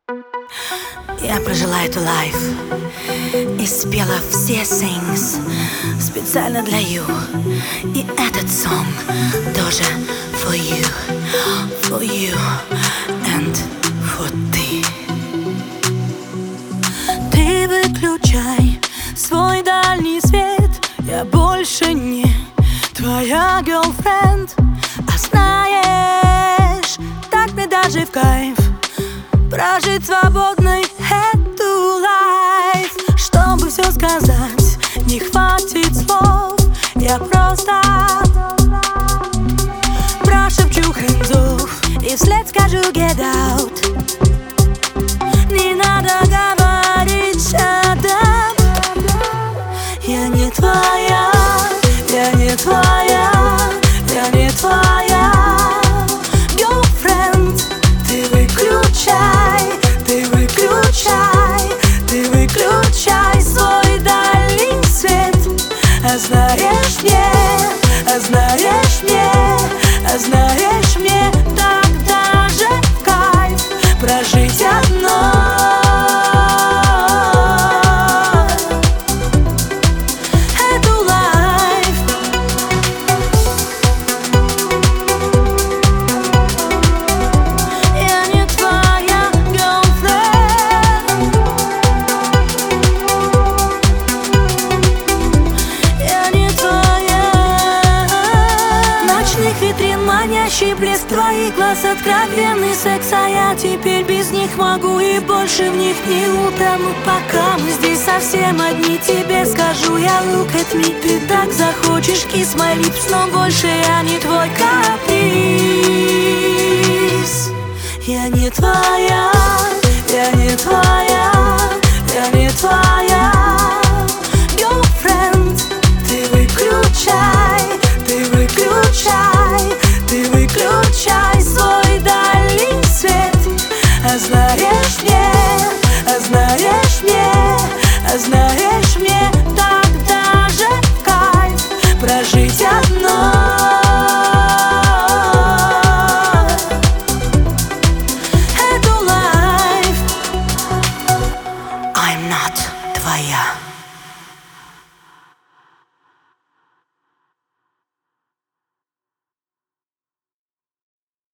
Я прожила эту лайф и спела все sings специально для you. И этот сон тоже for you and for ты. Ты выключай свой дальний свет, я больше не твоя girlfriend. А знаешь, так мне даже в кайф прожить свободной эту лайф. Чтобы все сказать, не хватит слов. Я просто прошепчу hands off и вслед скажу get out. Не надо говорить shut up. Я не твоя, я не твоя, я не твоя girlfriend. Ты выключай, ты выключай, ты выключай свой дальний свет. А знаешь мне, а знаешь мне, а знаешь мне, так даже в кайф прожить одной эту лайф. Я не твоя girlfriend, я не твоя. Ночных витрин манящий блеск твоих глаз, откровенный секс, а я теперь без них могу и больше в них не утону. Пока мы здесь совсем одни, тебе скажу я look at me. Ты так захочешь kiss my lips, но больше я не твой каприз. Я не твоя,